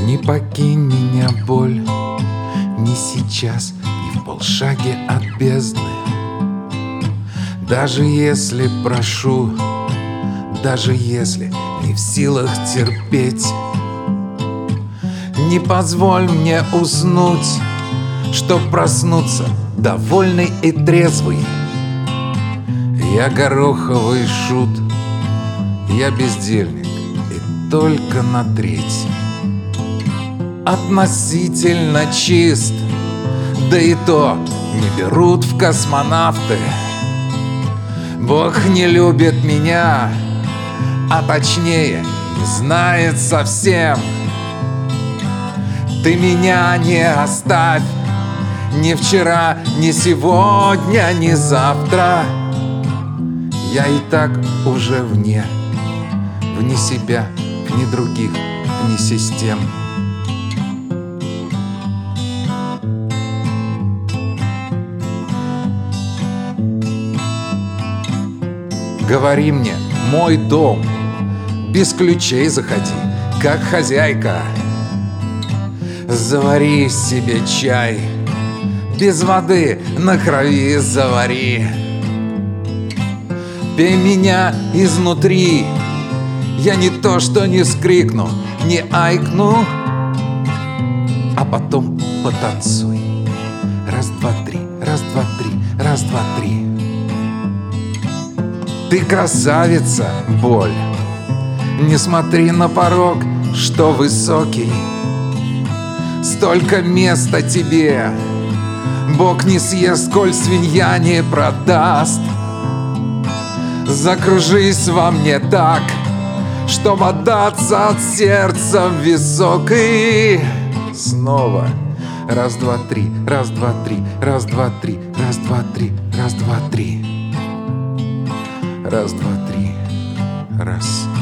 Не покинь меня, боль, ни сейчас, ни в полшаге от бездны. Даже если прошу, даже если не в силах терпеть, не позволь мне уснуть, чтоб проснуться довольный и трезвый. Я гороховый шут, я бездельник и только на треть. Относительно чист, да и то не берут в космонавты. Бог не любит меня, а точнее не знает совсем. Ты меня не оставь, ни вчера, ни сегодня, ни завтра. Я и так уже вне себя, вне других, вне систем. Говори мне, мой дом, без ключей заходи, как хозяйка. Завари себе чай, без воды на крови завари. Пей меня изнутри, я не то что не скрикну, не айкну, а потом потанцуй. Раз, два, три, раз, два, три, раз, два, три. Ты красавица, боль, не смотри на порог, что высокий. Столько места тебе Бог не съест, коль свинья не продаст. Закружись во мне так, чтоб отдаться от сердца в висок. И снова раз, два, три, раз, два, три, раз, два, три, раз, два, три, раз, два, три. Раз, два, три, раз.